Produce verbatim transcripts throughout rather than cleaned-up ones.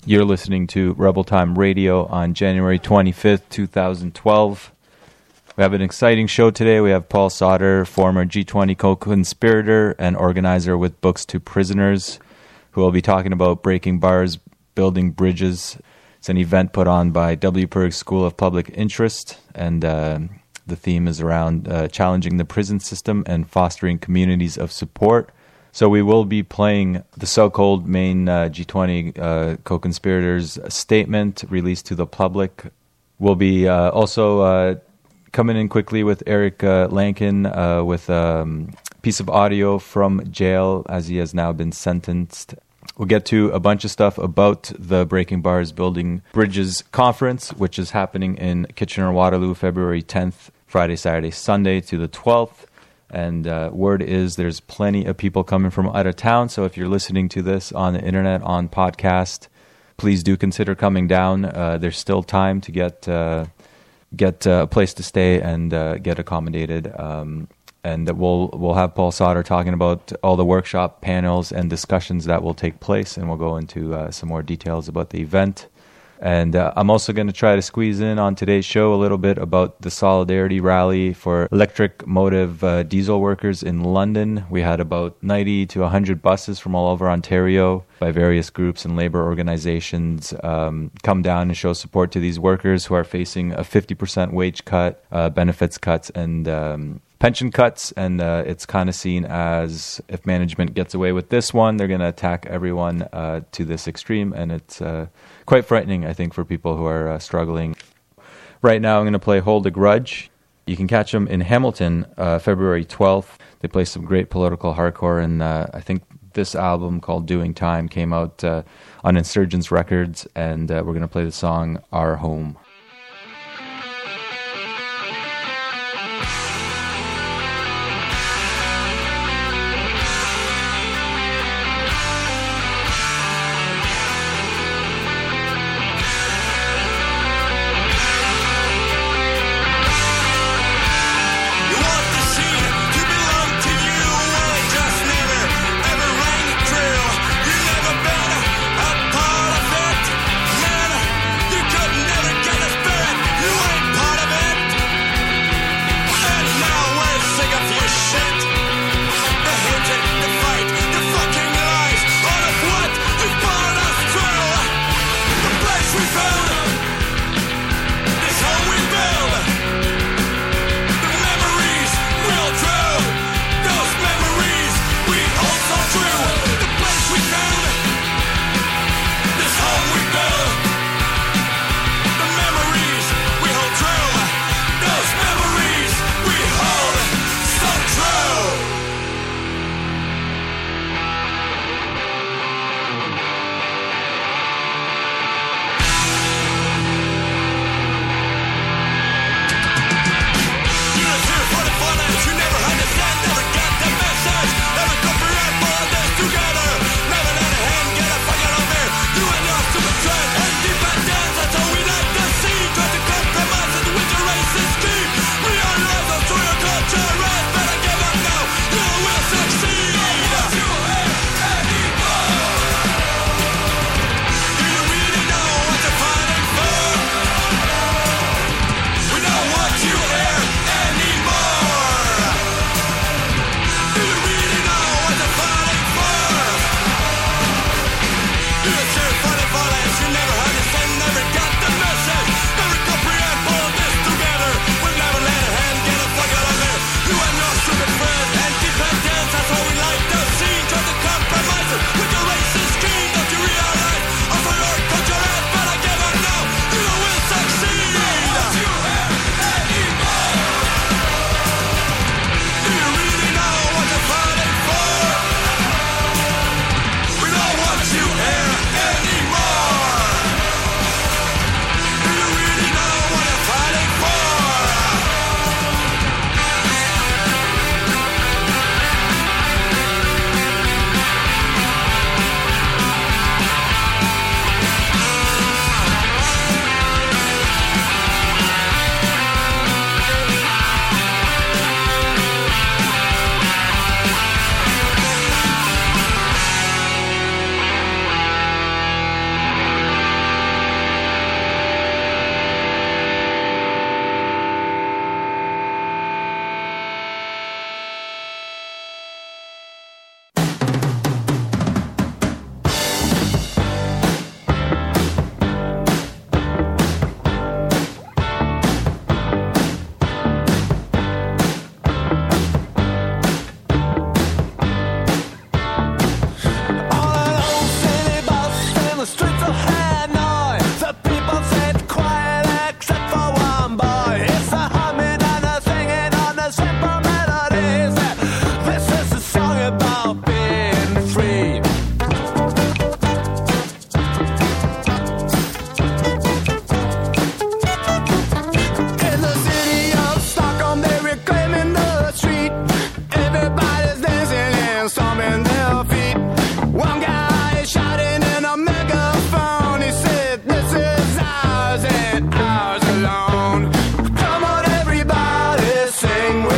You're listening to Rebel Time Radio on January twenty-fifth, twenty twelve. We have an exciting show today. We have Paul Sauter, former G twenty co-conspirator and organizer with Books to Prisoners, who will be talking about breaking bars, building bridges. It's an event put on by W. Purg School of Public Interest, and uh, the theme is around uh, challenging the prison system and fostering communities of support. So we will be playing the so-called main uh, G twenty uh, co-conspirators statement released to the public. We'll be uh, also uh, coming in quickly with Eric uh, Lankin uh, with a um, piece of audio from jail as he has now been sentenced. We'll get to a bunch of stuff about the Breaking Bars Building Bridges Conference, which is happening in Kitchener-Waterloo, February tenth, Friday, Saturday, Sunday to the twelfth. And uh, word is there's plenty of people coming from out of town. So if you're listening to this on the internet, on podcast, please do consider coming down. Uh, there's still time to get uh, get uh, a place to stay and uh, get accommodated. Um, and we'll we'll have Paul Sauter talking about all the workshop panels and discussions that will take place. And we'll go into uh, some more details about the event. And uh, I'm also going to try to squeeze in on today's show a little bit about the Solidarity Rally for electric motive uh, diesel workers in London. We had about ninety to one hundred buses from all over Ontario by various groups and labor organizations um, come down and show support to these workers who are facing a fifty percent wage cut, uh, benefits cuts, and um, pension cuts. And uh, it's kind of seen as if management gets away with this one, they're going to attack everyone uh, to this extreme. And it's uh, quite frightening, I think, for people who are uh, struggling. Right now, I'm going to play Hold a Grudge. You can catch them in Hamilton, uh, February twelfth. They play some great political hardcore, and uh, I think this album called Doing Time came out uh, on Insurgents Records, and uh, we're going to play the song Our Home. Never get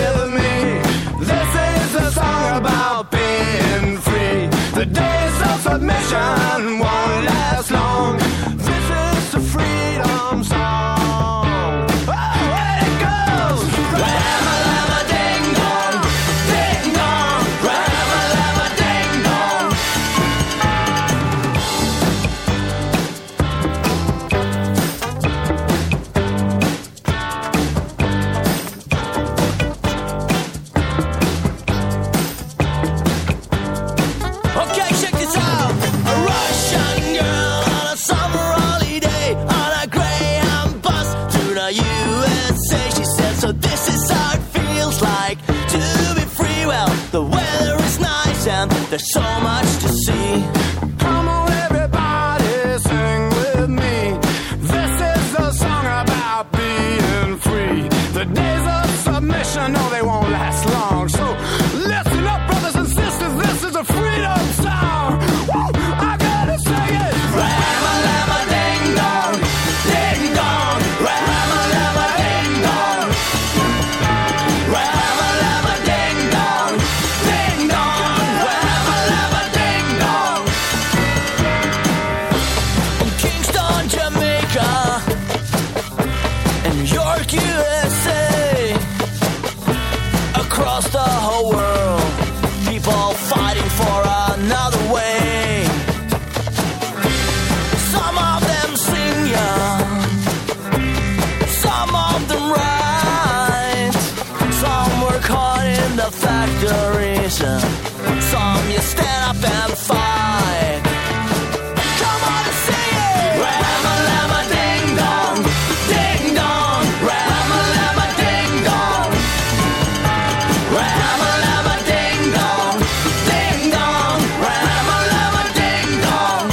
with me. This is a song about being free. The days of submission won't last long. This is the freedom song. Oh, where it goes. Ram-a-lam-a ding dong, ding dong. Ram-a-lam-a ding dong. Okay, check this out. A Russian girl on a summer holiday on a Greyhound bus to the U S A. She said, so this is how it feels like to be free. Well, the weather is nice and there's so much to see. Come on, everybody, sing with me. This is a song about being free. The days of submission, no, they won't last long. So listen up, brothers and sisters, this is a freedom song. Woo, I gotta sing it. Ram-a-lam-a ding dong, ding dong. Ram-a-lam-a ding dong. Ram-a-lam-a ding dong, ding dong. Ram-a-lam-a ding dong. In Kingston, Jamaica, in York, U S A, across the whole world, people fighting for another way. Some of them sing young, some of them write, some work hard in the factories, and some you stand up and fight. Come on and sing it! Ram-a-lam-a ding dong, ding dong. Ram-a-lam-a ding dong. Ram-a-lamma ding dong, ding dong. Ram-a-lamma ding dong.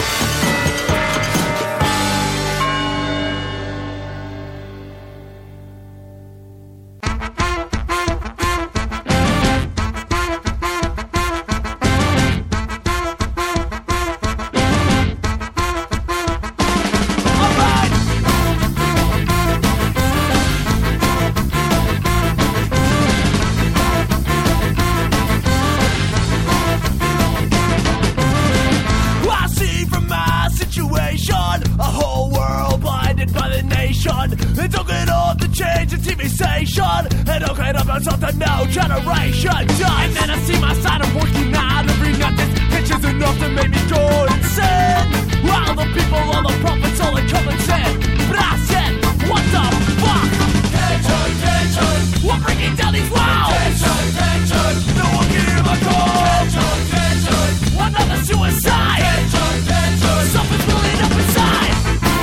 I see from my situation a whole world blinded by the nation. They don't get off the change the T V station. They don't get up on something no generation does. And then I see my side of working out every night. This bitch is enough to make me go insane. All the people, all the prophets, all the come and said. But I said, what the fuck? Tension, tension. We're bringing down these walls. Tension, tension. No one can hear my call. Tension, tension. Another suicide. Tension, tension. Something's building up inside.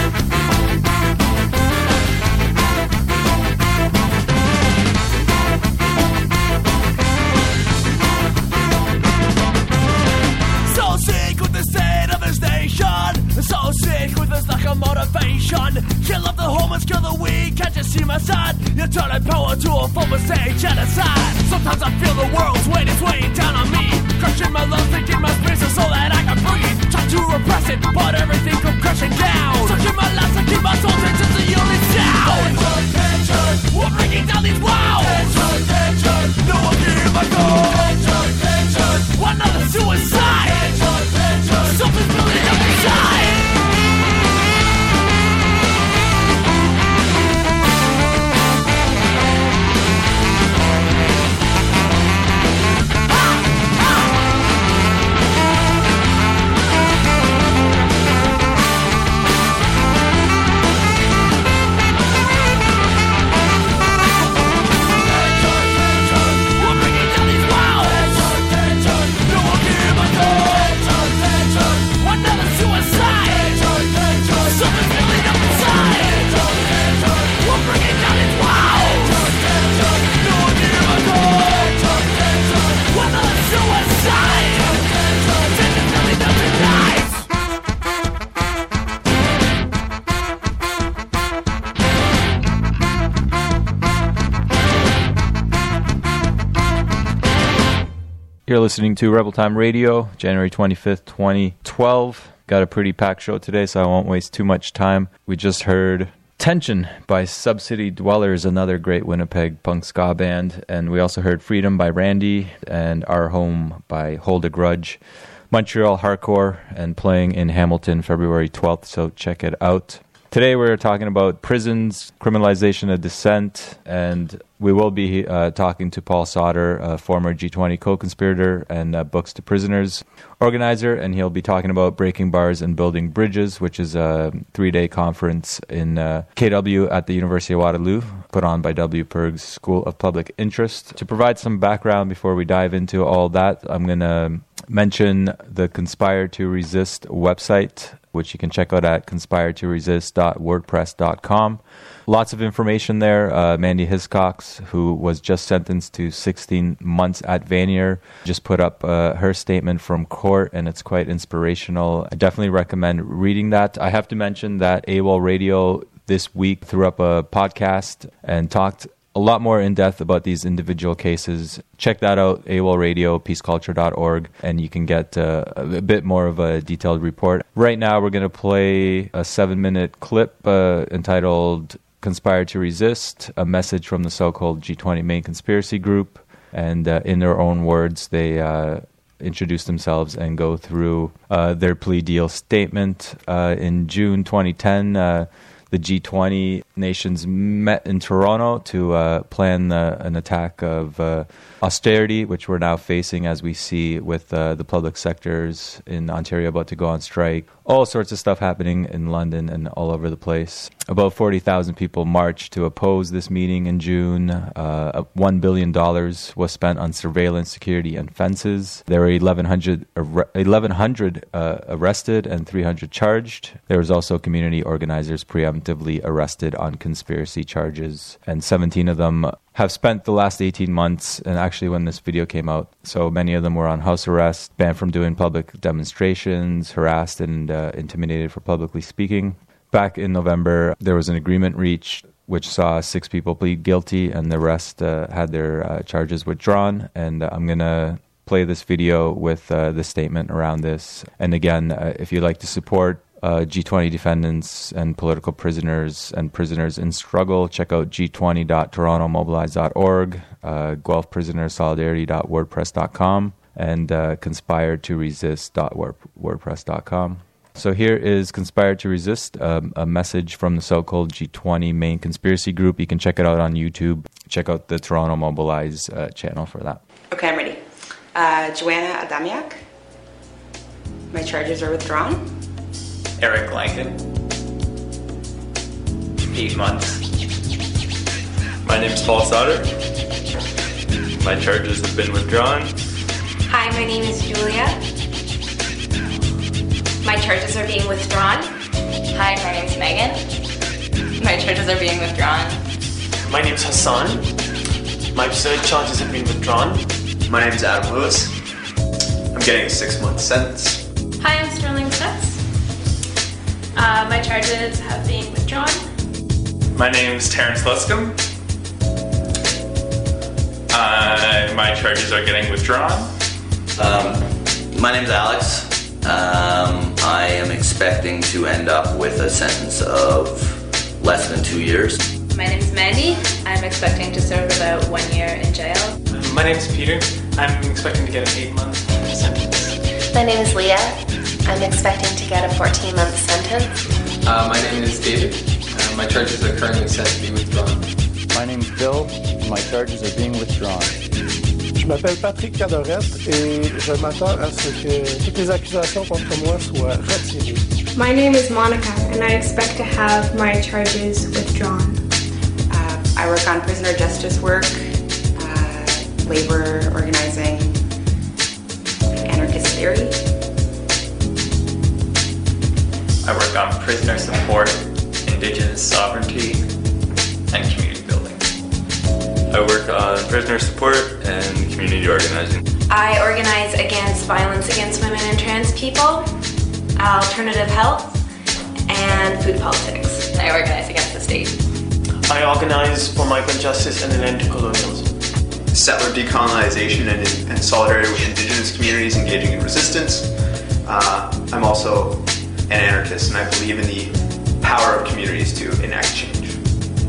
So sick with the state of this nation. So sick with this lack of motivation. Kill up the homeless, kill the weak. Can't you see my side? You're turning power to a form of state genocide. Sometimes I feel the world's weight is weighing down on me. Crushing my lungs, thinking my space is so that I can breathe. Try to repress it, but everything comes crashing down. Sucking my lungs, I keep my soul, it's just the only sound. Tension, tension. We're breaking down these walls. Tension, tension. No one can hear my call. Tension, tension. Another suicide. Tension, tension. Something's building up inside. You're listening to Rebel Time Radio, January twenty-fifth, twenty twelve. Got a pretty packed show today, so I won't waste too much time. We just heard Tension by Subcity Dwellers, another great Winnipeg punk ska band. And we also heard Freedom by Randy and Our Home by Hold a Grudge. Montreal hardcore and playing in Hamilton February twelfth, so check it out. Today we're talking about prisons, criminalization of dissent, and we will be uh, talking to Paul Sauder, a former G twenty co-conspirator and uh, Books to Prisoners organizer, and he'll be talking about breaking bars and building bridges, which is a three-day conference in uh, K W at the University of Waterloo, put on by W. Perg's School of Public Interest. To provide some background before we dive into all that, I'm going to mention the Conspire to Resist website, which you can check out at conspire to resist dot wordpress dot com. Lots of information there. Uh, Mandy Hiscox, who was just sentenced to sixteen months at Vanier, just put up uh, her statement from court, and it's quite inspirational. I definitely recommend reading that. I have to mention that AWOL Radio this week threw up a podcast and talked a lot more in depth about these individual cases. Check that out, AWOL Radio, peace culture dot org, and you can get uh, a bit more of a detailed report. Right now, we're going to play a seven-minute clip uh, entitled Conspire to Resist, a message from the so-called G twenty main conspiracy group. And uh, in their own words, they uh, introduce themselves and go through uh, their plea deal statement. Uh, in June twenty ten, uh, the G twenty nations met in Toronto to uh, plan uh, an attack of uh, austerity, which we're now facing, as we see with uh, the public sectors in Ontario about to go on strike. All sorts of stuff happening in London and all over the place. About forty thousand people marched to oppose this meeting in June. Uh, one billion dollars was spent on surveillance, security, and fences. There were eleven hundred, eleven hundred uh, arrested and three hundred charged. There was also community organizers preemptively arrested on conspiracy charges, and seventeen of them have spent the last eighteen months, and actually when this video came out, so many of them were on house arrest, banned from doing public demonstrations, harassed and uh, intimidated for publicly speaking. Back in November, there was an agreement reached which saw six people plead guilty, and the rest uh, had their uh, charges withdrawn. And uh, I'm going to play this video with uh, the statement around this. And again, uh, if you'd like to support Uh, G twenty defendants and political prisoners and prisoners in struggle, check out g twenty dot toronto mobilize dot org, uh, Guelph Prisoner Solidarity dot wordpress dot com, and uh, conspire to resist dot wordpress dot com. So here is Conspire to Resist, um, a message from the so-called G twenty main conspiracy group. You can check it out on YouTube. Check out the Toronto Mobilize uh, channel for that. Okay, I'm ready. Uh, Joanna Adamiak. My charges are withdrawn. Eric Lankin. Eight months. My name's Paul Sauder. My charges have been withdrawn. Hi, my name is Julia. My charges are being withdrawn. Hi, my name is Megan. My charges are being withdrawn. My name's Hassan. My charges have been withdrawn. My name's Adam Lewis. I'm getting a six-month sentence. Hi, I'm Sterling Stutz. Uh, my charges have been withdrawn. My name's Terrence Luscombe. Uh, my charges are getting withdrawn. Um, my name's Alex. Um, I am expecting to end up with a sentence of less than two years. My name's Mandy. I'm expecting to serve about one year in jail. My name's Peter. I'm expecting to get an eight-month sentence. My name is Leah. I'm expecting to get a fourteen-month sentence. Uh, my name is David. Uh, my charges are currently set to be withdrawn. My name is Bill. My charges are being withdrawn. Je m'appelle Patrick Cadorette et je m'attends à ce que toutes les accusations contre moi soient retirées. My name is Monica, and I expect to have my charges withdrawn. Uh, I work on prisoner justice work, uh, labor organizing, anarchist theory. I work on prisoner support, indigenous sovereignty, and community building. I work on prisoner support and community organizing. I organize against violence against women and trans people, alternative health, and food politics. I organize against the state. I organize for migrant justice and an end to colonialism. Settler decolonization and, and solidarity with indigenous communities engaging in resistance. Uh, I'm also an anarchist, and I believe in the power of communities to enact change.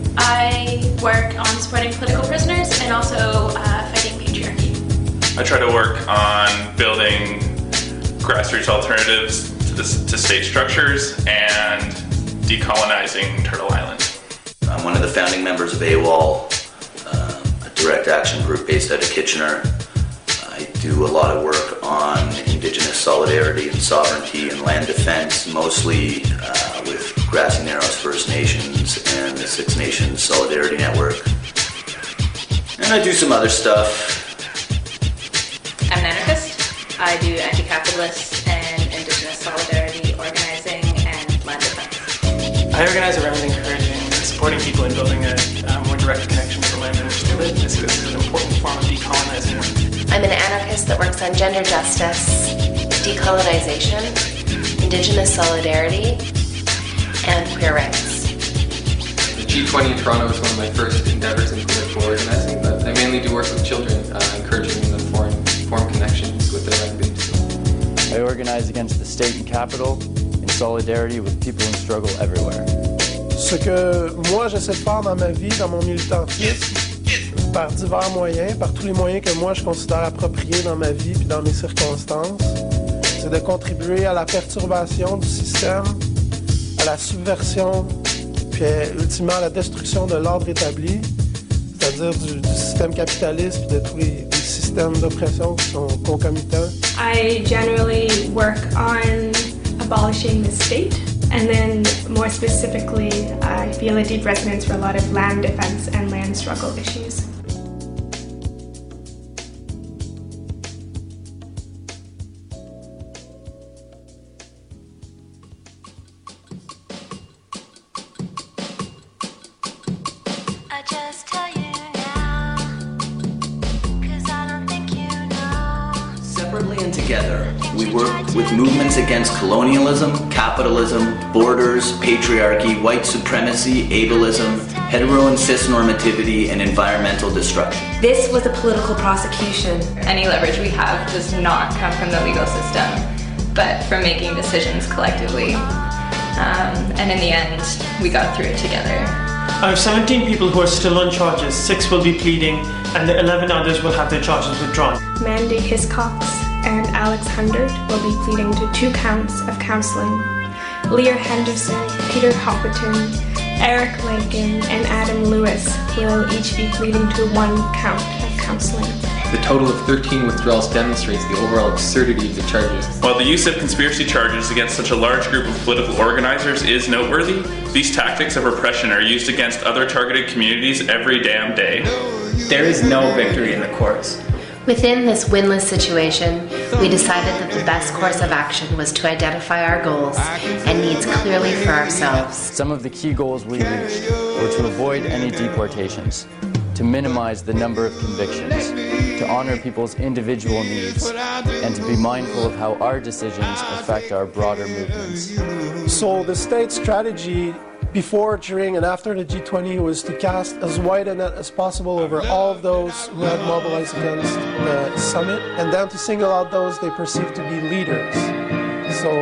I work on supporting political prisoners and also uh, fighting patriarchy. I try to work on building grassroots alternatives to, the, to state structures and decolonizing Turtle Island. I'm one of the founding members of AWOL, uh, a direct action group based out of Kitchener. I do a lot of work on Indigenous solidarity and sovereignty and land defense, mostly uh, with Grassy Narrows First Nations and the Six Nations Solidarity Network. And I do some other stuff. I'm an anarchist. I do anti-capitalist and Indigenous solidarity organizing and land defense. I organize around encouraging and supporting people in building a uh, more direct connection with the land in which they live. This is an important form of decolonizing work. I'm an anarchist that works on gender justice, decolonization, Indigenous solidarity, and queer rights. The G twenty in Toronto was one of my first endeavors in political organizing, but I mainly do work with children, uh, encouraging them to form, form connections with their land base. I organize against the state and capital in solidarity with people in struggle everywhere. Ce que moi j'essaie de faire dans ma vie, dans mon militantisme, par divers moyens, par tous les moyens que moi je considère appropriés dans ma vie puis dans mes circonstances, c'est de contribuer à la perturbation du système, à la subversion, puis ultimement à la destruction de l'ordre établi, c'est-à-dire du, du système capitaliste puis de tous les, les systèmes d'oppression qui sont concomitants. I generally work on abolishing the state, and then more specifically, I feel a deep resonance for a lot of land defense and land struggle issues. Together, we work with movements against colonialism, capitalism, borders, patriarchy, white supremacy, ableism, hetero and cis normativity, and environmental destruction. This was a political prosecution. Any leverage we have does not come from the legal system, but from making decisions collectively. Um, and in the end, we got through it together. I have seventeen people who are still on charges, six will be pleading, and the eleven others will have their charges withdrawn. Mandy Hiscox and Alex Hundred will be pleading to two counts of counseling. Lear Henderson, Peter Hopperton, Eric Lincoln, and Adam Lewis will each be pleading to one count of counseling. The total of thirteen withdrawals demonstrates the overall absurdity of the charges. While the use of conspiracy charges against such a large group of political organizers is noteworthy, these tactics of repression are used against other targeted communities every damn day. There is no victory in the courts. Within this winless situation, we decided that the best course of action was to identify our goals and needs clearly for ourselves. Some of the key goals we reached were to avoid any deportations, to minimize the number of convictions, to honor people's individual needs, and to be mindful of how our decisions affect our broader movements. So the state strategy before, during, and after the G twenty was to cast as wide a net as possible over all of those who had mobilized against the summit, and then to single out those they perceived to be leaders. So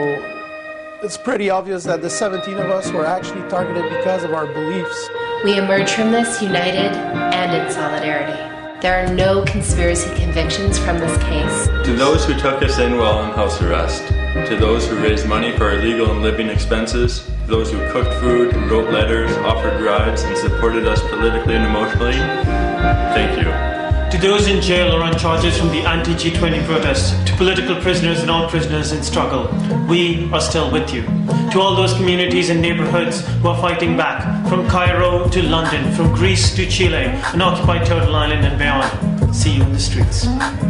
it's pretty obvious that the seventeen of us were actually targeted because of our beliefs. We emerge from this united and in solidarity. There are no conspiracy convictions from this case. To those who took us in while on house arrest, to those who raised money for our legal and living expenses, to those who cooked food, wrote letters, offered rides, and supported us politically and emotionally, thank you. To those in jail or on charges from the anti-G twenty protests, to political prisoners and all prisoners in struggle, we are still with you. To all those communities and neighborhoods who are fighting back, from Cairo to London, from Greece to Chile, and occupied Turtle Island and beyond, see you in the streets.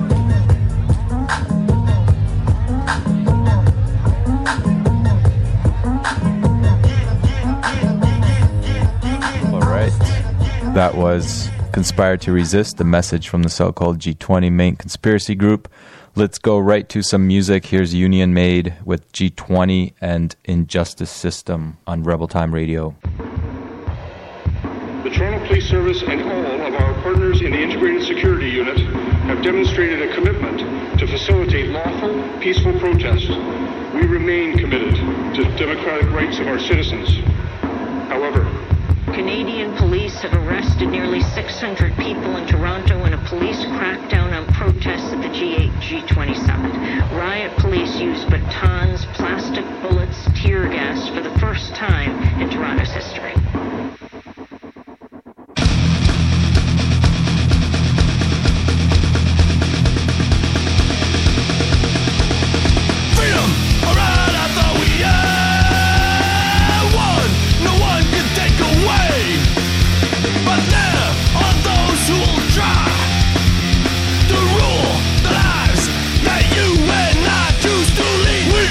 All right. That was Conspire to Resist, the message from the so-called G twenty main conspiracy group. Let's go right to some music. Here's Union Made with G twenty and Injustice System on Rebel Time Radio. The Toronto Police Service and all of our partners in the Integrated Security Unit have demonstrated a commitment to facilitate lawful, peaceful protest. We remain committed to the democratic rights of our citizens. However, Canadian police have arrested nearly six hundred people in Toronto in a police crackdown on protests at the G eight G twenty summit. Riot police used batons, plastic bullets, tear gas for the first time in Toronto's history. Freedom, alright, I thought we had won. No one can take away. But there are those who will try to rule the lives that you and I choose to lead. We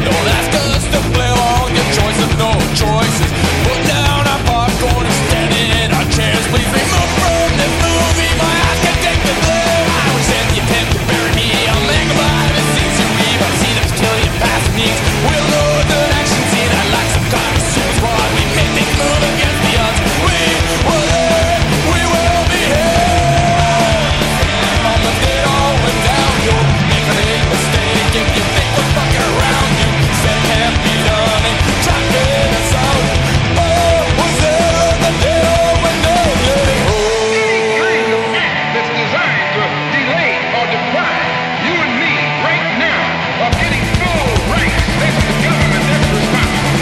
Don't ask us to play along. Your choice of no choices. Put down our popcorn and stand in our chairs. Please remove from this movie. My eyes can take the blame. I was in the attempt to bury me. I'll make a life and see you leave. I've seen them till your past needs. We'll know the action scene. I like some kind of super squad. We make things move against the odds. We will live. We will be here. On the day all went down. You'll make a big mistake if you think we're fucking around. You said it can't be done and try to get us out. Oh, was there the day all went down? Yeah. Oh. That's designed to delay or deprive you and me right now of getting full rights thanks to the government that's responsible.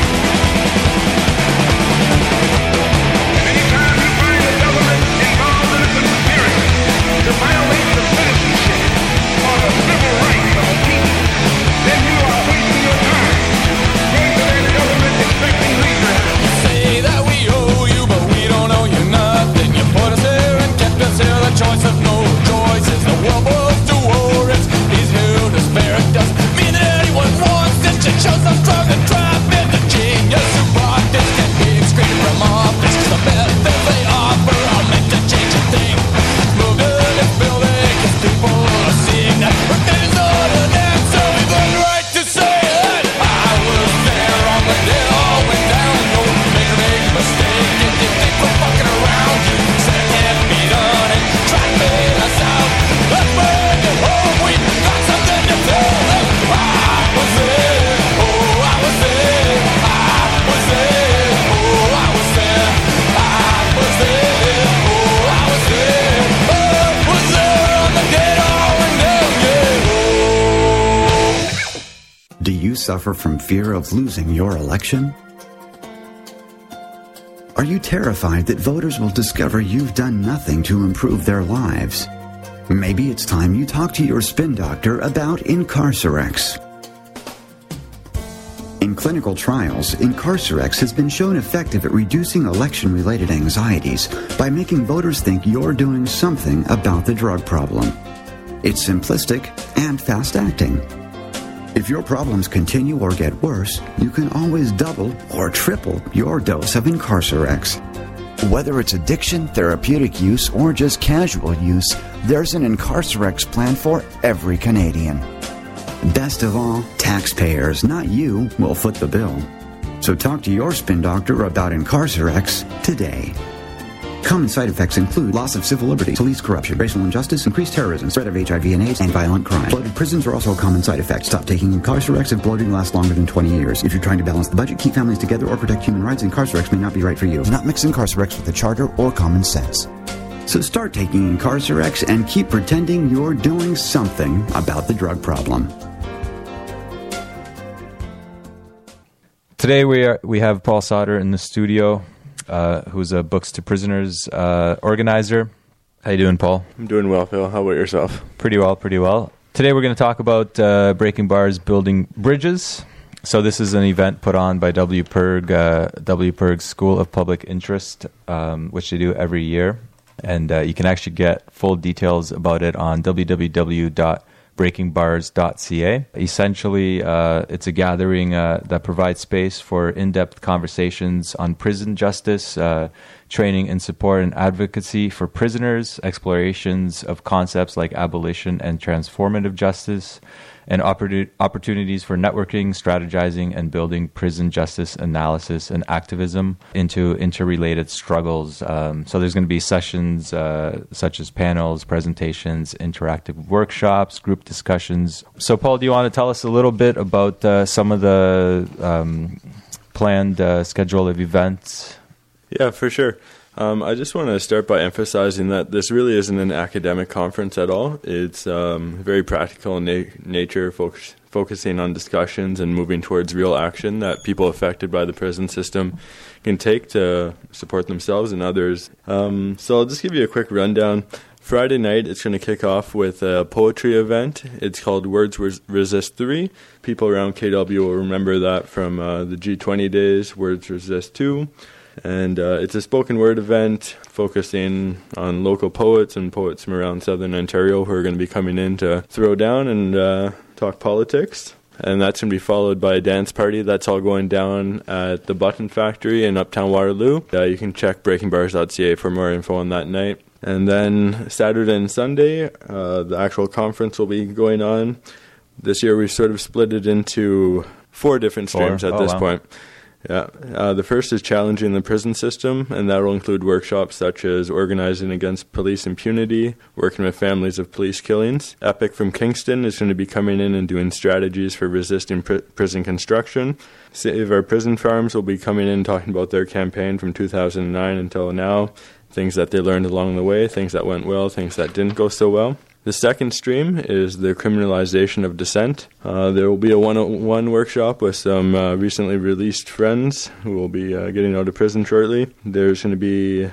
And anytime you find the government involved in a conspiracy to violate the citizenship or the civil rights of the people, then you are wasting your time going to that government expecting redress. You say that we owe you, but we don't owe you nothing. You put us here and kept us here. The choice of no choices. The world goes to war. It's easy to despair. It doesn't mean that anyone wants this. Just shows how strong the tribe is. The genius who brought this can be excreted from office. 'Cause the methods they offer are meant to change a thing. Move to this building 'cause people are seeing that revision's not an answer. We've got the right to say that I was there on the day all went down. Don't make a big mistake if you think we're fucking around. You said it can't be done and try to bail us out. Let's bring it home. We got something to tell them. I was there. Oh, I was there. I was there. Oh, I was there. I was there. Oh, I was there. Oh, was there on the day all went down. Yeah. Oh. Do you suffer from fear of losing your election? Are you terrified that voters will discover you've done nothing to improve their lives? Maybe it's time you talk to your spin doctor about Incarcerex. In clinical trials, Incarcerex has been shown effective at reducing election-related anxieties by making voters think you're doing something about the drug problem. It's simplistic and fast-acting. If your problems continue or get worse, you can always double or triple your dose of Incarcerex. Whether it's addiction, therapeutic use, or just casual use, there's an Incarcerex plan for every Canadian. Best of all, taxpayers, not you, will foot the bill. So talk to your spin doctor about Incarcerex today. Common side effects include loss of civil liberties, police corruption, racial injustice, increased terrorism, spread of H I V and AIDS, and violent crime. Bloated prisons are also a common side effect. Stop taking Incarcerex if bloating lasts longer than twenty years. If you're trying to balance the budget, keep families together, or protect human rights, Incarcerex may not be right for you. Do not mix Incarcerex with a charter or common sense. So start taking Incarcerex and keep pretending you're doing something about the drug problem. Today we are we have Paul Sauter in the studio, uh, who's a Books to Prisoners uh, organizer. How you doing, Paul? I'm doing well, Phil. How about yourself? Pretty well, pretty well. Today we're going to talk about uh, Breaking Bars Building Bridges. So this is an event put on by W P I R G, uh, W P I R G School of Public Interest, um, which they do every year. And uh, you can actually get full details about it on w w w dot breaking bars dot c a. Essentially, uh, it's a gathering uh, that provides space for in-depth conversations on prison justice, uh, training and support and advocacy for prisoners, explorations of concepts like abolition and transformative justice, and opportun- opportunities for networking, strategizing, and building prison justice analysis and activism into interrelated struggles. Um, so there's going to be sessions uh, such as panels, presentations, interactive workshops, group discussions. So Paul, do you want to tell us a little bit about uh, some of the um, planned uh, schedule of events? Yeah, for sure. Um, I just want to start by emphasizing that this really isn't an academic conference at all. It's um, very practical in na- nature, focus- focusing on discussions and moving towards real action that people affected by the prison system can take to support themselves and others. Um, so I'll just give you a quick rundown. Friday night, it's going to kick off with a poetry event. It's called Words Res- Resist three. People around K W will remember that from uh, the G twenty days, Words Resist two. And uh, it's a spoken word event focusing on local poets and poets from around southern Ontario who are going to be coming in to throw down and uh, talk politics. and that's going to be followed by a dance party. That's all going down at the Button Factory in Uptown Waterloo. Uh, you can check breaking bars dot c a for more info on that night. And then Saturday and Sunday, uh, the actual conference will be going on. This year we've sort of split it into four different streams Four? at Oh, this wow. point. Yeah, uh, the first is challenging the prison system, and that will include workshops such as organizing against police impunity, working with families of police killings. Epic from Kingston is going to be coming in and doing strategies for resisting pr- prison construction. Save Our Prison Farms will be coming in talking about their campaign from two thousand nine until now, things that they learned along the way, things that went well, things that didn't go so well. The second stream is the criminalization of dissent. Uh, there will be a one-on-one workshop with some uh, recently released friends who will be uh, getting out of prison shortly. There's going to be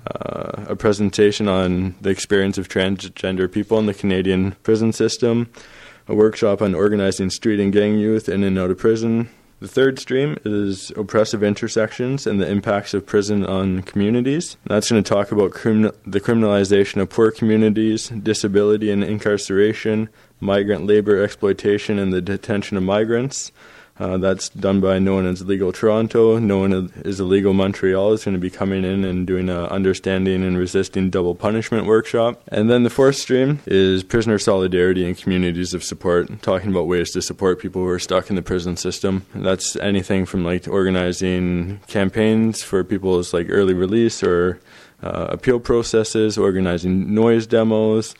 uh, a presentation on the experience of transgender people in the Canadian prison system, a workshop on organizing street and gang youth in and out of prison. The third stream is oppressive intersections and the impacts of prison on communities. That's going to talk about criminal, the criminalization of poor communities, disability and incarceration, migrant labor exploitation and the detention of migrants. Uh, that's done by no one as Legal Toronto. No one is Illegal Montreal is going to be coming in and doing a understanding and resisting double punishment workshop. And then the fourth stream is prisoner solidarity and communities of support, talking about ways to support people who are stuck in the prison system. And that's anything from like organizing campaigns for people's like early release or uh, appeal processes, organizing noise demos,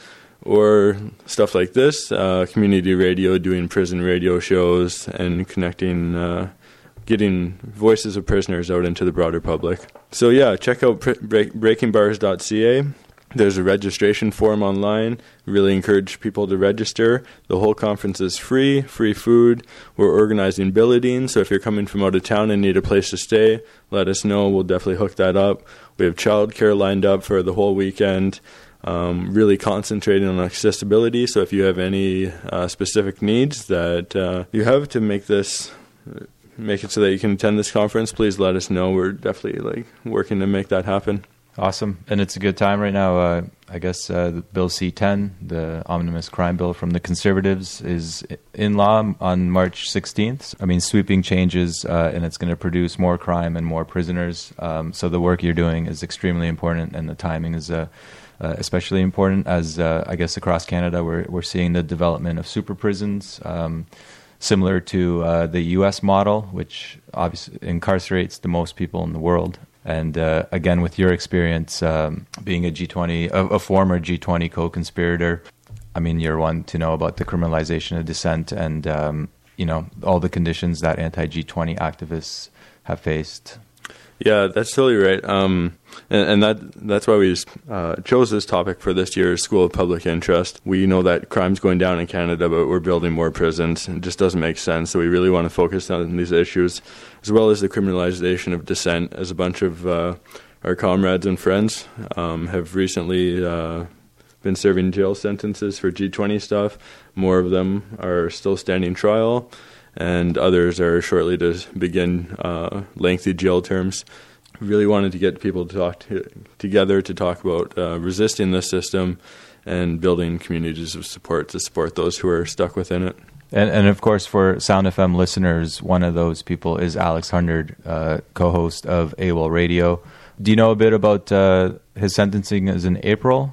or stuff like this, uh, community radio, doing prison radio shows, and connecting, uh, getting voices of prisoners out into the broader public. So yeah, check out pr- break- breaking bars dot c a. There's a registration form online. Really encourage people to register. The whole conference is free, free food. We're organizing billeting, so if you're coming from out of town and need a place to stay, let us know. We'll definitely hook that up. We have childcare lined up for the whole weekend. Um, really concentrating on accessibility, so if you have any uh, specific needs that uh, you have to make this, make it so that you can attend this conference, please let us know. We're definitely like working to make that happen. Awesome. And it's a good time right now. Uh, I guess uh, the Bill C ten, the omnibus crime bill from the Conservatives, is in law on March sixteenth. I mean, sweeping changes, uh, and it's going to produce more crime and more prisoners. Um, so the work you're doing is extremely important, and the timing is uh, uh, especially important as, uh, I guess, across Canada, we're, we're seeing the development of super prisons, um, similar to uh, the U S model, which obviously incarcerates the most people in the world. And uh, again, with your experience um, being a G twenty, a, a former G twenty co-conspirator, I mean, you're one to know about the criminalization of dissent and, um, you know, all the conditions that anti-G twenty activists have faced. Yeah, that's totally right. Um, and, and that that's why we uh, chose this topic for this year's School of Public Interest. We know that crime's going down in Canada, but we're building more prisons. It just doesn't make sense. So we really want to focus on these issues, as well as the criminalization of dissent, as a bunch of uh, our comrades and friends um, have recently uh, been serving jail sentences for G twenty stuff. More of them are still standing trial, and others are shortly to begin uh, lengthy jail terms. We really wanted to get people to talk to, together to talk about uh, resisting this system and building communities of support to support those who are stuck within it. And, and of course, for Sound F M listeners, one of those people is Alex Hundred, uh, co-host of AWOL Radio. Do you know a bit about uh, his sentencing is in April?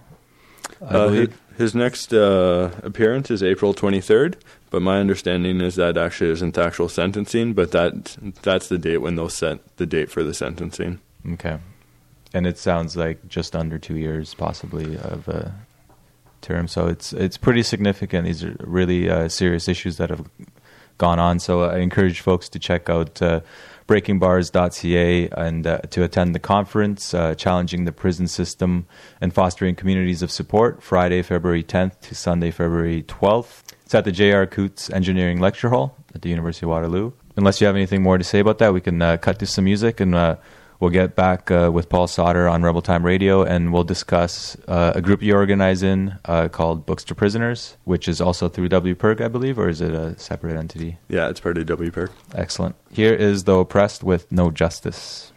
I Uh, believe? his, his next uh, appearance is April twenty-third, but my understanding is that actually isn't the actual sentencing, but that that's the date when they'll set the date for the sentencing. Okay. And it sounds like just under two years, possibly, of a term. So it's it's pretty significant. These are really uh, serious issues that have gone on. So I encourage folks to check out uh, breaking bars dot c a and uh, to attend the conference, uh, Challenging the Prison System and Fostering Communities of Support, Friday, February tenth to Sunday, February twelfth. It's at the J R Coots Engineering Lecture Hall at the University of Waterloo. Unless you have anything more to say about that, we can uh, cut to some music, and uh, we'll get back uh, with Paul Sauter on Rebel Time Radio, and we'll discuss uh, a group you organize in uh, called Books to Prisoners, which is also through W P I R G, I believe, or is it a separate entity? Yeah, it's part of W P I R G. Excellent. Here is The Oppressed with No Justice.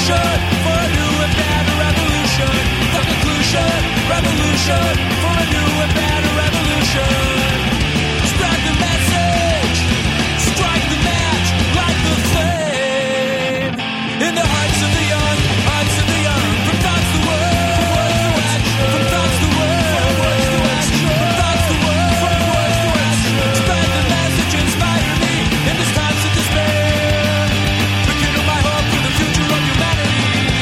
conclusion for a new and better revolution. The conclusion, revolution for a new and better revolution. Spread the message, strike the match, light the flame in the hearts of the young, hearts of the young. From thoughts to words, from thoughts to words, from words to action, from thoughts to words, from words to action. Spread the message, inspire me in this times of despair. Rekindle my hope for the future of humanity.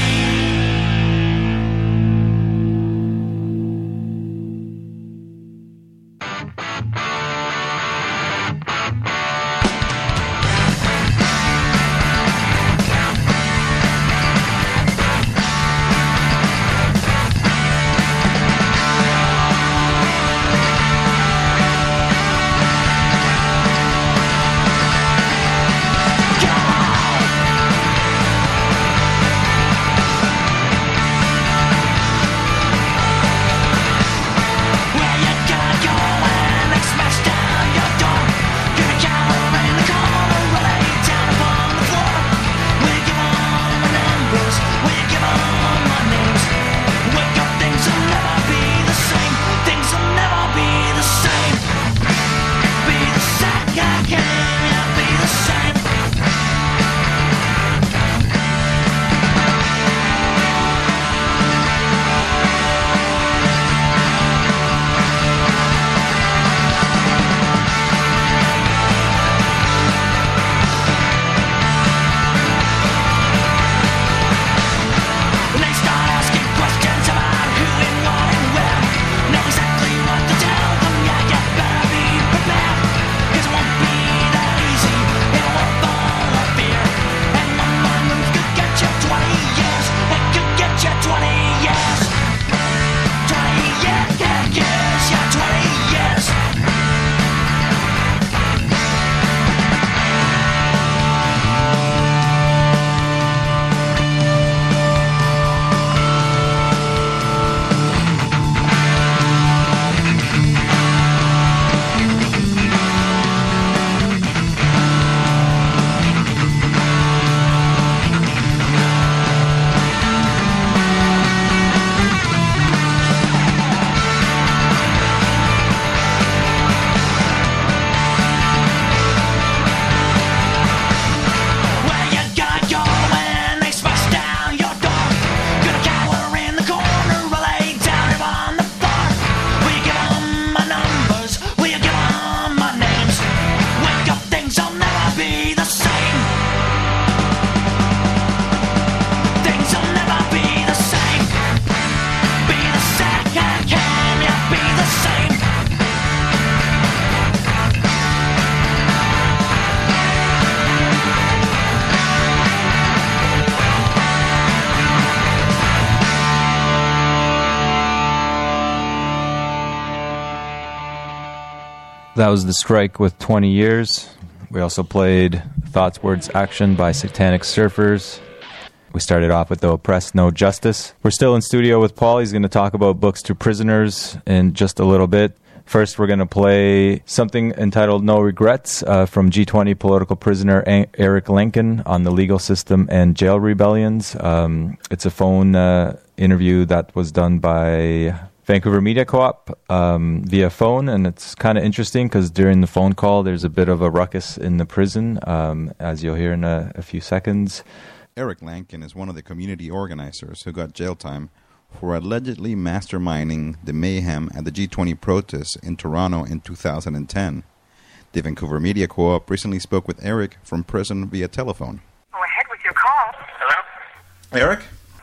That was The Strike with twenty years. We also played Thoughts, Words, Action by Satanic Surfers. We started off with The Oppressed, No Justice. We're still in studio with Paul. He's going to talk about books to prisoners in just a little bit. First, we're going to play something entitled No Regrets uh, from G twenty political prisoner a- Eric Lincoln on the legal system and jail rebellions. Um, it's a phone uh, interview that was done by Vancouver Media Co-op um, via phone, and it's kind of interesting because during the phone call, there's a bit of a ruckus in the prison, um, as you'll hear in a, a few seconds. Eric Lincoln is one of the community organizers who got jail time for allegedly masterminding the mayhem at the G twenty protests in Toronto in two thousand ten. The Vancouver Media Co-op recently spoke with Eric from prison via telephone. Go ahead with your call. Hello? Eric?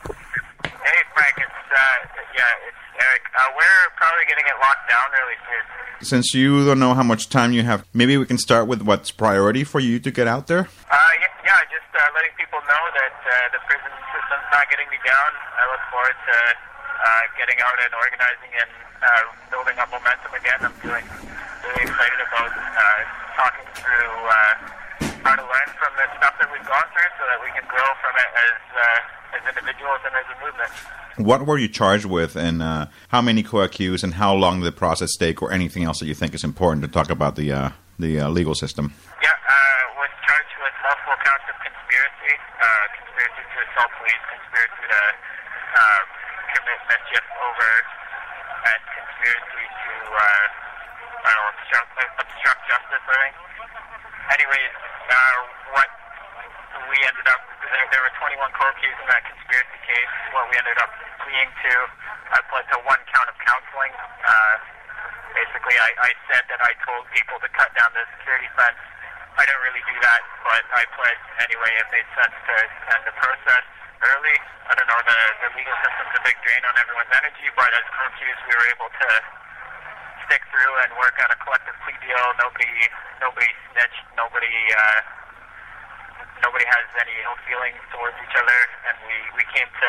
Hey, Frank, it's, uh, yeah, it's Eric. Uh, we're probably getting it locked down really soon. Since you don't know how much time you have, maybe we can start with what's priority for you to get out there? Uh, yeah, yeah just uh, letting people know that uh, the prison system's not getting me down. I look forward to uh, getting out and organizing and uh, building up momentum again. I'm feeling really excited about uh, talking through uh, how to learn from the stuff that we've gone through so that we can grow from it as uh, as individuals and as a movement. What were you charged with, and uh, how many co-accused, and how long did the process take, or anything else that you think is important to talk about the uh, the uh, legal system? Yeah, uh, was charged with multiple counts of conspiracy conspiracy, uh, conspiracy to assault police, conspiracy to uh, commit mischief over, and conspiracy to, uh, I don't know, obstruct, obstruct justice, I think. Anyways, uh, what we ended up, there, there were twenty-one co-accused in that conspiracy case. What we ended up pleading to, I pled to one count of counseling. Uh, basically, I, I said that I told people to cut down the security fence. I didn't really do that, but I pled anyway. It made sense to end the process early. I don't know, the, the legal system's a big drain on everyone's energy, but as co-accused, we were able to stick through and work out a collective plea deal. Nobody, nobody snitched. Nobody, uh, nobody has any ill feelings towards each other, and we, we came to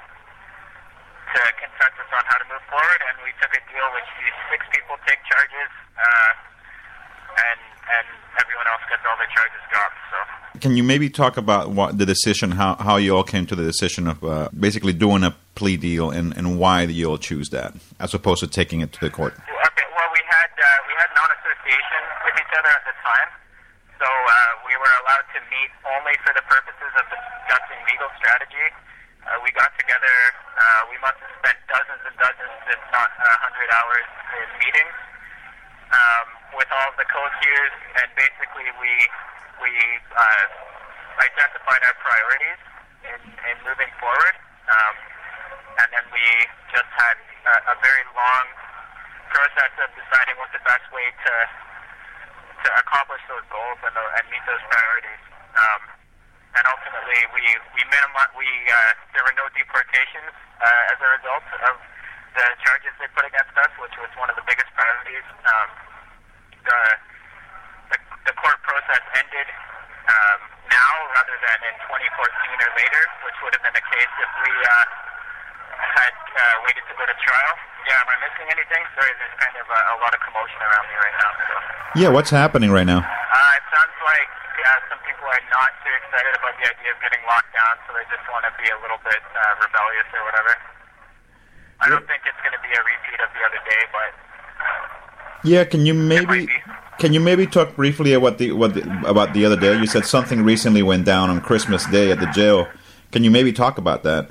to consensus on how to move forward. And we took a deal which these six people take charges, uh, and and everyone else gets all their charges dropped. So. Can you maybe talk about what the decision, how how you all came to the decision of uh, basically doing a plea deal, and, and why you all choose that as opposed to taking it to the court? Okay, well, we had uh, we had non-association with each other at the time, so uh, we were allowed to meet only for the purposes of discussing legal strategy. Uh, we got together. Uh, we must have spent dozens and dozens, if not a hundred hours in meetings um, with all of the co-accused, and basically we we uh, identified our priorities in, in moving forward. Um, And then we just had a, a very long process of deciding what the best way to to accomplish those goals and, uh, and meet those priorities. Um, and ultimately, we we minimi- we uh, there were no deportations uh, as a result of the charges they put against us, which was one of the biggest priorities. Um, the, the the court process ended um, now rather than in twenty fourteen or later, which would have been the case if we. Uh, had uh, waited to go to trial. Yeah, am I missing anything? Sorry, there's kind of a, a lot of commotion around me right now. So. Yeah, what's happening right now? Uh, it sounds like uh, some people are not too excited about the idea of getting locked down, so they just want to be a little bit uh, rebellious or whatever. I don't think it's going to be a repeat of the other day, but... Yeah, can you maybe can you maybe talk briefly about the, what the, about the other day? You said something recently went down on Christmas Day at the jail. Can you maybe talk about that?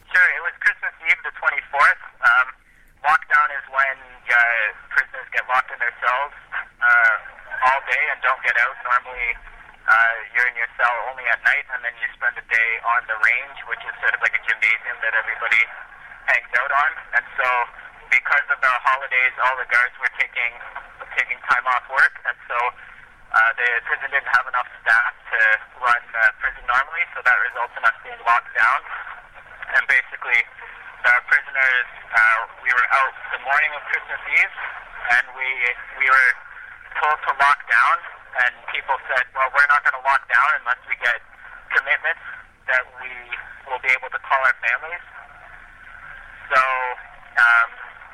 Um, lockdown is when uh, prisoners get locked in their cells uh, all day and don't get out. Normally, uh, you're in your cell only at night, and then you spend a day on the range, which is sort of like a gymnasium that everybody hangs out on. And so, because of the holidays, all the guards were taking taking time off work, and so uh, the prison didn't have enough staff to run uh, prison normally, so that results in us being locked down. And basically, Uh, prisoners, uh, we were out the morning of Christmas Eve, and we we were told to lock down, and people said, well, we're not going to lock down unless we get commitments that we will be able to call our families. So um,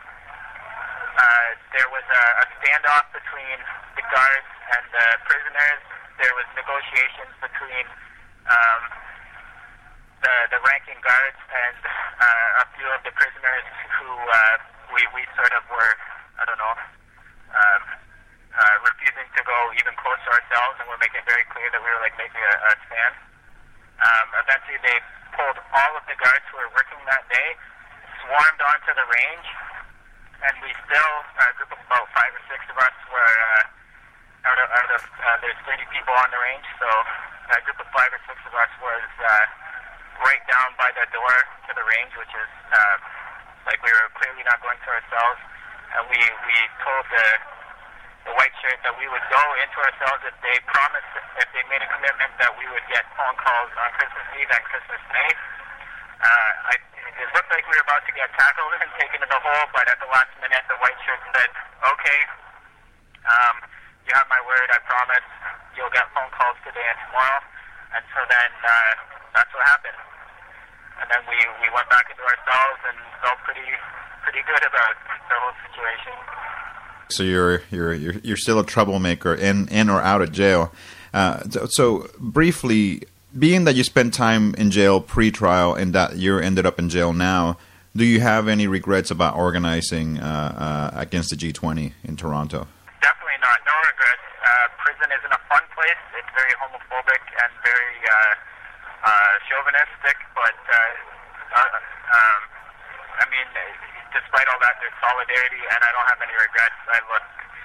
uh, there was a, a standoff between the guards and the prisoners. There was negotiations between um, The, the ranking guards and uh, a few of the prisoners who uh, we, we sort of were, I don't know, um, uh, refusing to go even close to ourselves, and we're making it very clear that we were like making a, a stand. Um, eventually they pulled all of the guards who were working that day, swarmed onto the range, and we still, a group of about five or six of us were, uh, out of, out of uh, there's thirty people on the range, so a group of five or six of us was uh, right down by the door to the range, which is uh, like we were clearly not going to ourselves, and we, we told the the white shirt that we would go into ourselves if they promised, if they made a commitment that we would get phone calls on Christmas Eve and Christmas Day. Uh, I, it looked like we were about to get tackled and taken to the hole, but at the last minute the white shirt said, okay, um, you have my word, I promise, you'll get phone calls today and tomorrow. And so then uh, that's what happened. And then we, we went back into ourselves and felt pretty pretty good about the whole situation. So you're you're you're you're still a troublemaker in in or out of jail. Uh, so, so briefly, being that you spent time in jail pre-trial and that you ended up in jail now, do you have any regrets about organizing uh, uh, against the G twenty in Toronto? Definitely not. No regrets. Uh, prison isn't a fun place. It's very homophobic and very uh, uh, chauvinistic, but uh, uh, um, I mean, despite all that, there's solidarity, and I don't have any regrets. I look,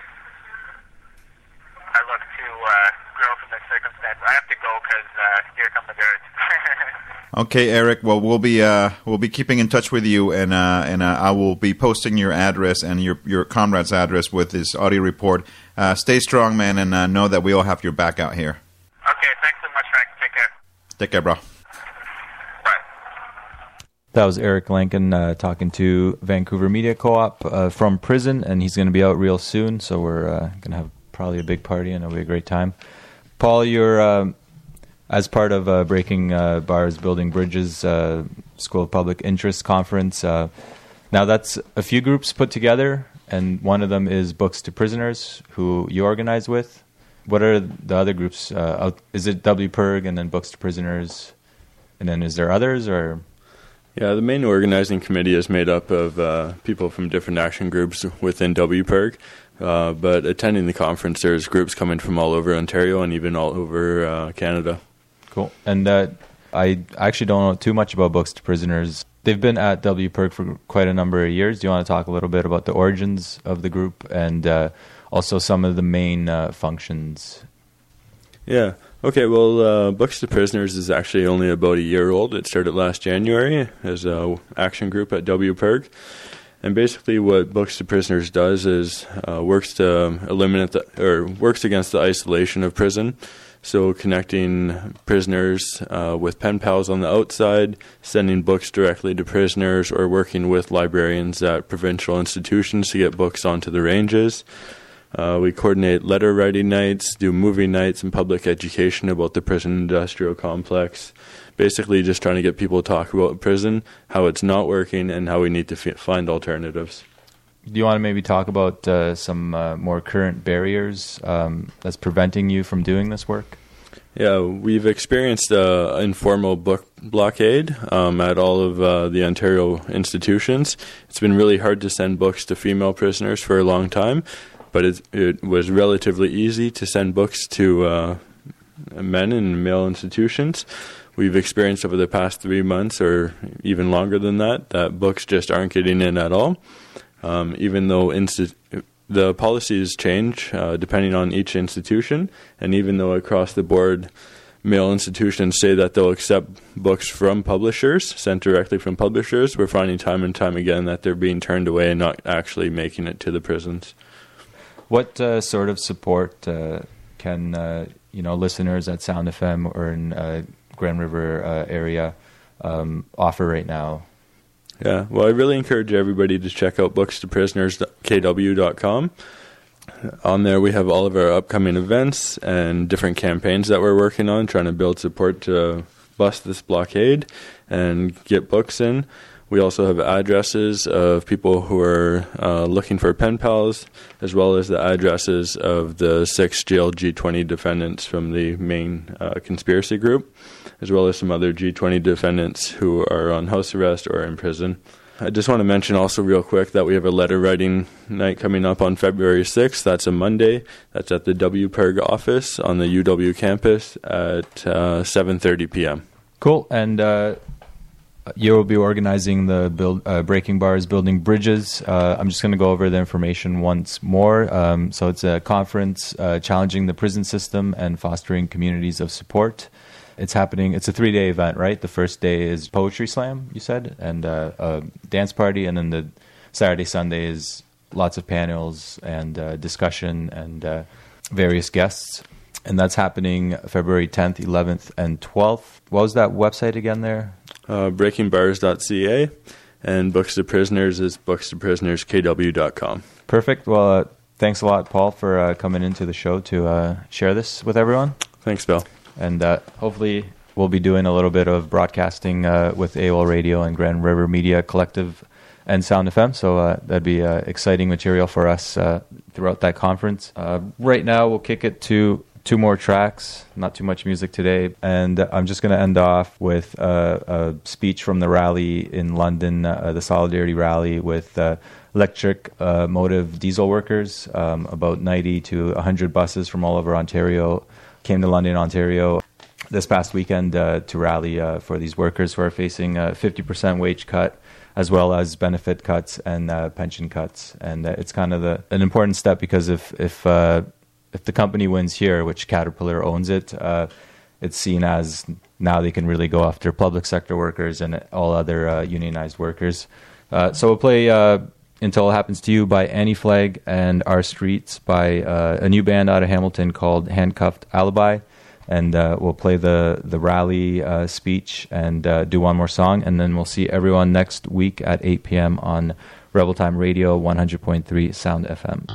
I look to uh, grow from this circumstance. I have to go because uh, here come the guards. Okay, Eric. Well, we'll be uh, we'll be keeping in touch with you, and uh, and uh, I will be posting your address and your your comrade's address with this audio report. Uh, stay strong, man, and uh, know that we all have your back out here. Okay, thanks so much, Frank. Take care. Take care, bro. That was Eric Lankin uh, talking to Vancouver Media Co-op uh, from prison, and he's going to be out real soon, so we're uh, going to have probably a big party, and it'll be a great time. Paul, you're, uh, as part of uh, Breaking uh, Bars, Building Bridges uh, School of Public Interest Conference, uh, now that's a few groups put together, and one of them is Books to Prisoners, who you organize with. What are the other groups? Uh, out, is it W P I R G and then Books to Prisoners, and then is there others, or... Yeah, the main organizing committee is made up of uh, people from different action groups within W P I R G, uh, but attending the conference, there's groups coming from all over Ontario and even all over uh, Canada. Cool. And uh, I actually don't know too much about Books to Prisoners. They've been at W P I R G for quite a number of years. Do you want to talk a little bit about the origins of the group and uh, also some of the main uh, functions? Yeah. Okay, well, uh, Books to Prisoners is actually only about a year old. It started last January as an action group at W P I R G. And basically what Books to Prisoners does is uh, works to eliminate the, or works against the isolation of prison. So connecting prisoners uh, with pen pals on the outside, sending books directly to prisoners, or working with librarians at provincial institutions to get books onto the ranges. Uh, we coordinate letter writing nights, do movie nights, and public education about the prison industrial complex. Basically just trying to get people to talk about prison, how it's not working, and how we need to f- find alternatives. Do you want to maybe talk about uh, some uh, more current barriers um, that's preventing you from doing this work? Yeah, we've experienced an uh, informal book blockade um, at all of uh, the Ontario institutions. It's been really hard to send books to female prisoners for a long time, but it, it was relatively easy to send books to uh, men in male institutions. We've experienced over the past three months, or even longer than that, that books just aren't getting in at all. Um, even though insti- the policies change uh, depending on each institution, and even though across the board male institutions say that they'll accept books from publishers, sent directly from publishers, we're finding time and time again that they're being turned away and not actually making it to the prisons. What uh, sort of support uh, can uh, you know listeners at Sound F M or in uh, Grand River uh, area um, offer right now? Yeah, well, I really encourage everybody to check out books to prisoners K W dot com. On there, we have all of our upcoming events and different campaigns that we're working on, trying to build support to bust this blockade and get books in. We also have addresses of people who are uh, looking for pen pals, as well as the addresses of the six jailed G twenty defendants from the main uh, conspiracy group, as well as some other G twenty defendants who are on house arrest or in prison. I just want to mention also real quick that we have a letter writing night coming up on February sixth. That's a Monday. That's at the W P I R G office on the U W campus at uh, seven thirty p.m. Cool. And uh, you will be organizing the build, uh, Breaking Bars, Building Bridges. Uh, I'm just going to go over the information once more. Um, so it's a conference uh, challenging the prison system and fostering communities of support. It's happening. It's a three-day event, right? The first day is poetry slam, you said, and uh, a dance party, and then the Saturday, Sunday is lots of panels and uh, discussion and uh, various guests. And that's happening February tenth, eleventh, and twelfth. What was that website again there? Uh, breaking bars dot c a, and Books to Prisoners is books to prisoners K W dot com. Perfect. Well, uh, thanks a lot, Paul, for uh, coming into the show to uh, share this with everyone. Thanks, Bill. And uh, hopefully we'll be doing a little bit of broadcasting uh, with A W O L Radio and Grand River Media Collective and Sound F M, so uh, that'd be uh, exciting material for us uh, throughout that conference. Uh, right now, we'll kick it to two more tracks, not too much music today, and I'm just going to end off with uh, a speech from the rally in London, uh, the Solidarity Rally with uh, electric uh, motive diesel workers. Um, about ninety to one hundred buses from all over Ontario came to London, Ontario. this past weekend uh, to rally uh, for these workers who are facing a fifty percent wage cut, as well as benefit cuts and uh, pension cuts. And uh, it's kind of the, an important step, because if if uh, if the company wins here, which Caterpillar owns it, uh, it's seen as now they can really go after public sector workers and all other uh, unionized workers. Uh, so we'll play uh, Until It Happens to You by Annie Flag and Our Streets by uh, a new band out of Hamilton called Handcuffed Alibi. And uh, we'll play the, the rally uh, speech and uh, do one more song. And then we'll see everyone next week at eight p.m. on Rebel Time Radio, one hundred point three Sound F M.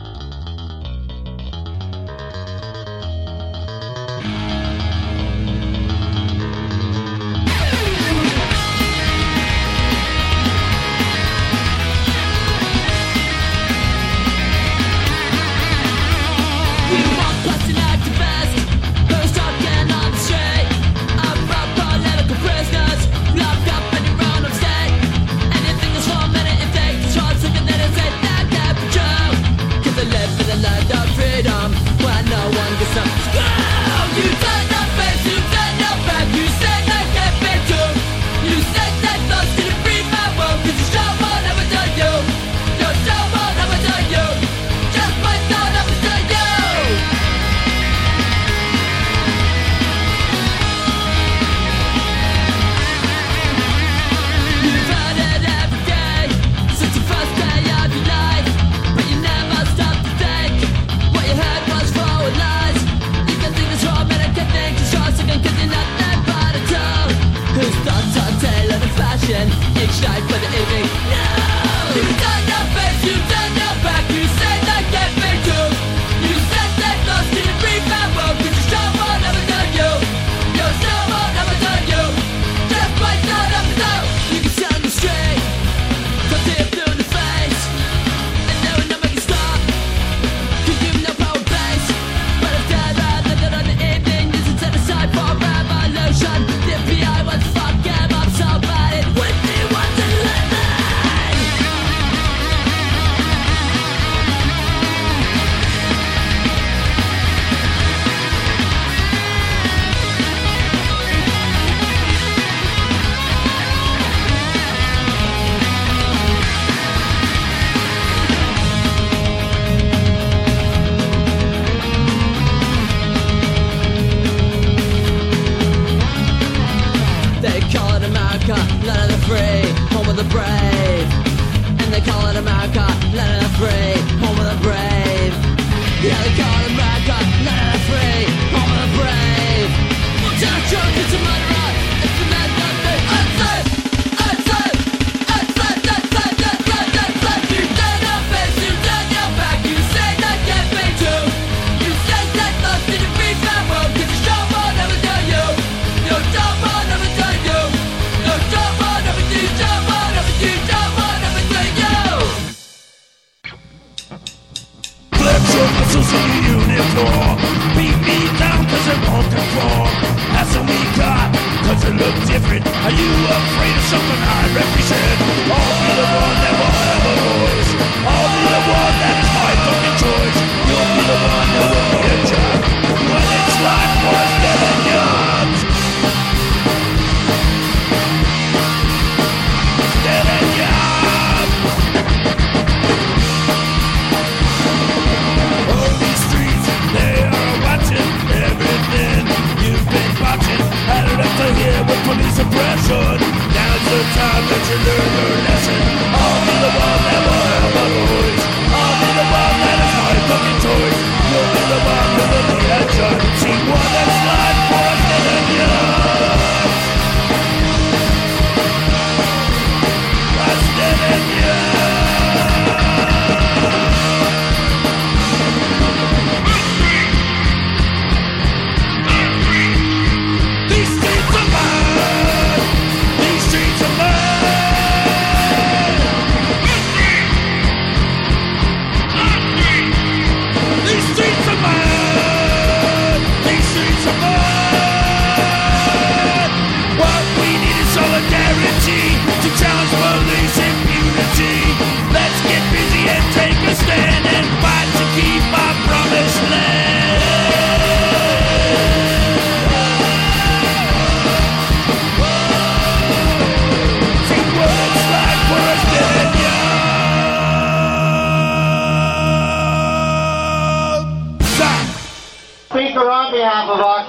These streets of mine, these streets of mine.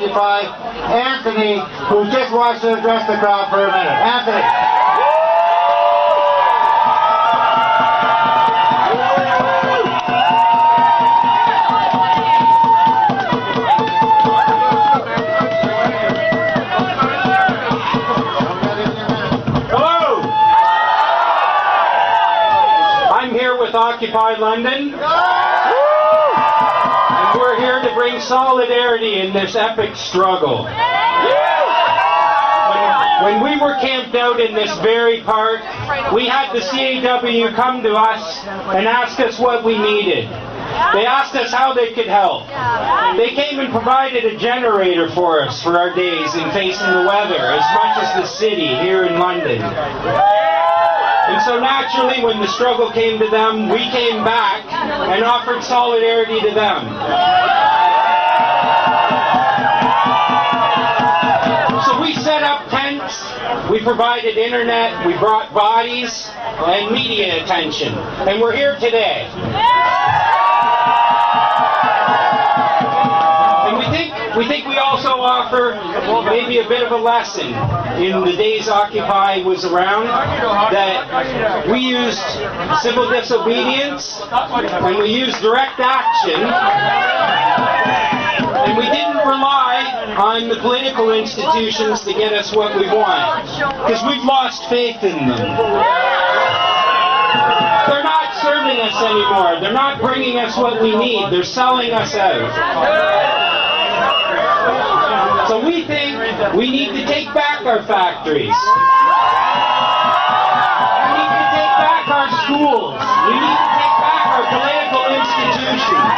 Occupy, Anthony, who just wants to address the crowd for a minute. Anthony. Occupy London. And we're here to bring solidarity in this epic struggle. When, when we were camped out in this very park, we had the C A W come to us and ask us what we needed. They asked us how they could help. They came and provided a generator for us for our days in facing the weather, as much as the city here in London. And so naturally, when the struggle came to them, we came back and offered solidarity to them. So we set up tents, we provided internet, we brought bodies and media attention. And we're here today. And we think we think we also offer maybe a bit of a lesson in the days Occupy was around, that we used civil disobedience and we used direct action, and we didn't rely on the political institutions to get us what we want, because we've lost faith in them. They're not serving us anymore. They're not bringing us what we need. They're selling us out. So we think we need to take back our factories. We need to take back our schools. We need to take back our political institutions.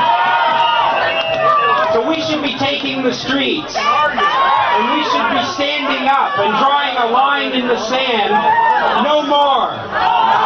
So we should be taking the streets. And we should be standing up and drawing a line in the sand. No more.